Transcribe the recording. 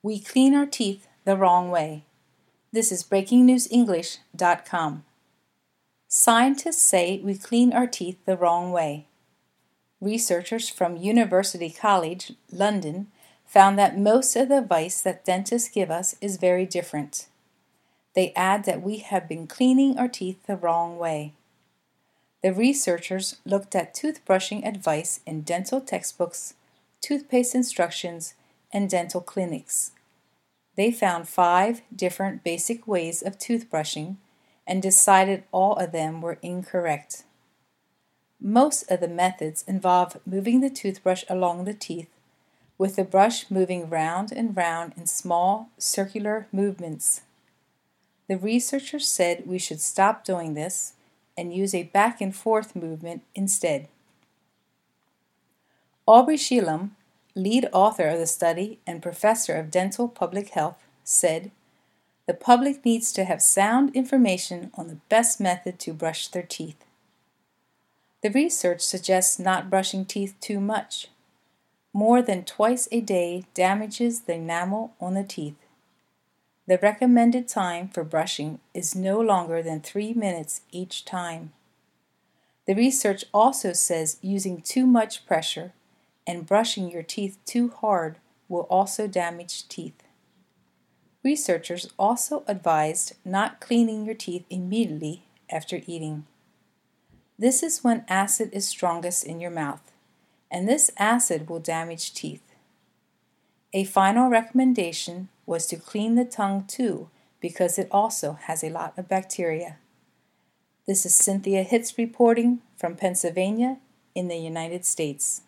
We clean our teeth the wrong way. This is BreakingNewsEnglish.com. Scientists say we clean our teeth the wrong way. Researchers from University College, London, found that most of the advice that dentists give us is very different. They add that we have been cleaning our teeth the wrong way. The researchers looked at toothbrushing advice in dental textbooks, toothpaste instructions, and dental clinics. They found 5 different basic ways of toothbrushing and decided all of them were incorrect. Most of the methods involve moving the toothbrush along the teeth, with the brush moving round and round in small, circular movements. The researchers said we should stop doing this and use a back and forth movement instead. Aubrey Shelam, lead author of the study and professor of dental public health, said, "The public needs to have sound information on the best method to brush their teeth." The research suggests not brushing teeth too much. More than twice a day damages the enamel on the teeth. The recommended time for brushing is no longer than 3 minutes each time. The research also says using too much pressure and brushing your teeth too hard will also damage teeth. Researchers also advised not cleaning your teeth immediately after eating. This is when acid is strongest in your mouth, and this acid will damage teeth. A final recommendation was to clean the tongue too, because it also has a lot of bacteria. This is Cynthia Hitz reporting from Pennsylvania in the United States.